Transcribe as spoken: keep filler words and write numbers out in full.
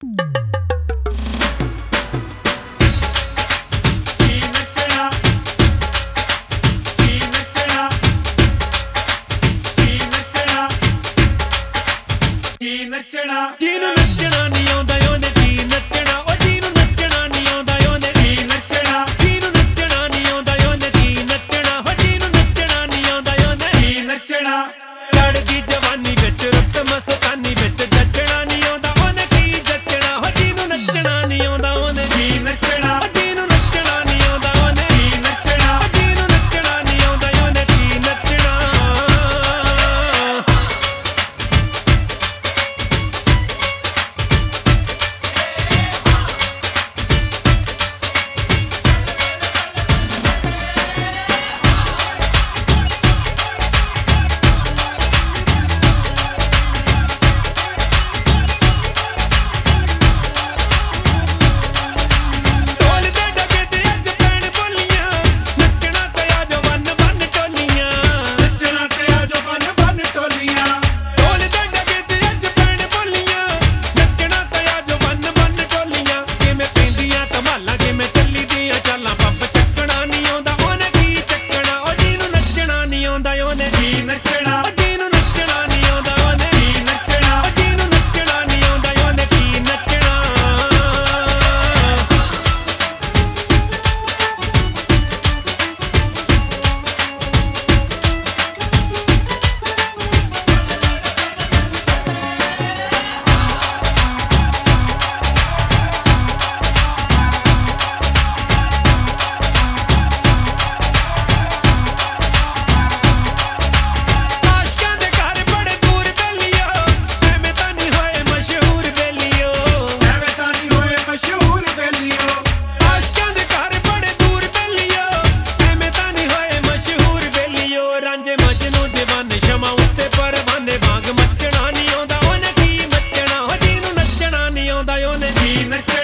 ਜਿਹਨੂੰ ਨੱਚਣਾ ਨਹੀਂ ਆਉਂਦਾ ਉਹਨੇ ਕੀ ਨੱਚਣਾ, ਉਹ ਜਿਹਨੂੰ ਨੱਚਣਾ ਨਹੀਂ ਆਉਂਦਾ ਉਹਨੇ ਕੀ ਨੱਚਣਾ, ਜਿਹਨੂੰ ਨੱਚਣਾ ਨਹੀਂ ਆਉਂਦਾ ਉਹਨੇ ਕੀ ਨੱਚਣਾ, ਉਹ ਜਿਹਨੂੰ ਨੱਚਣਾ ਨਹੀਂ ਆਉਂਦਾ ਉਹਨੇ ਕੀ ਨੱਚਣਾ। ਚੜ੍ਹਦੀ ਜਵਾਨੀ ਵਿੱਚ ਰੁੱਤ ਮਸਤਾਨੀ ਵਿੱਚ ਜੱਚਣਾ ਨਹੀਂ ਆਉਂਦਾ ਉਹਨੇ ਕੀ ਜੱਚਣਾ, ਉਹ ਜਿਹਨੂੰ ਨੱਚਣਾ ਨਹੀਂ ਆਉਂਦਾ ਉਹਨੇ ਕੀ ਨੱਚਣਾ, ਉਹ ਜਿਹਨੂੰ ਨੱਚਣਾ ਨਹੀਂ ਆਉਂਦਾ ਉਹਨੇ ਕੀ ਨੱਚਣਾ, ਉਹ ਜਿਹਨੂੰ ਨੱਚਣਾ ਨਹੀਂ ਆਉਂਦਾ ਉਹਨੇ ਕੀ ਨੱਚਣਾ। Nacce